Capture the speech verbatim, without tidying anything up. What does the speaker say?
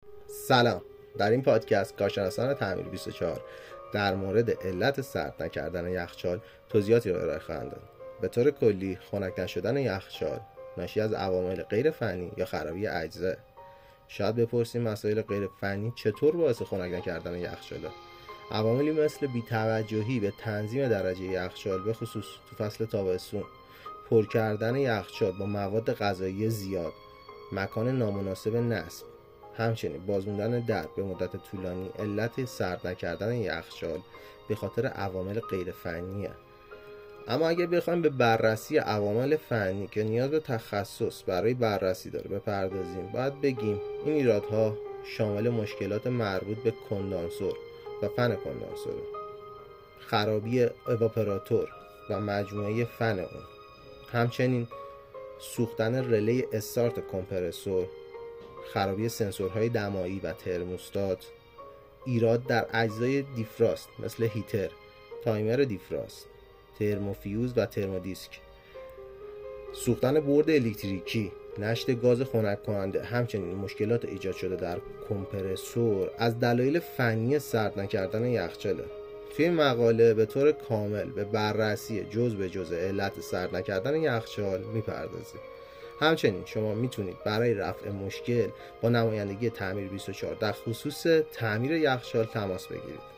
سلام. در این پادکست کارشناسان تعمیر بیست و چهار در مورد علت سرد نکردن یخچال توضیحاتی را ارائه خواهند داد. به طور کلی خنک نشدن یخچال ناشی از عوامل غیر فنی یا خرابی اجزا. شاید بپرسیم مسائل غیر فنی چطور باعث خنک نکردن یخچاله؟ عواملی مثل بی‌توجهی به تنظیم درجه یخچال، به خصوص تو فصل تابستون، پر کردن یخچال با مواد غذایی زیاد، مکان نامناسب نصب، همچنین بازموندن در به مدت طولانی. علت سرد نکردن یخچال به خاطر عوامل غیر فنیه. اما اگه بخوایم به بررسی عوامل فنی که نیاز به تخصص برای بررسی داره بپردازیم، باید بگیم این ایرادها شامل مشکلات مربوط به کندانسور و فن کندانسور، خرابی اواپراتور و مجموعه فن اون، همچنین سوختن رله استارت کمپرسور، خرابی سنسورهای دمایی و ترموستات، ایراد در اجزای دیفراست مثل هیتر، تایمر دیفراست، ترموفیوز و ترمودیسک، سوختن برد الکتریکی، نشت گاز خنک کننده، همچنین مشکلات ایجاد شده در کمپرسور از دلایل فنی سرد نکردن یخچاله. توی این مقاله به طور کامل به بررسی جزء به جزء علت سرد نکردن یخچال میپردازیم. همچنین شما میتونید برای رفع مشکل با نمایندگی تعمیر بیست و چهار در خصوص تعمیر یخچال تماس بگیرید.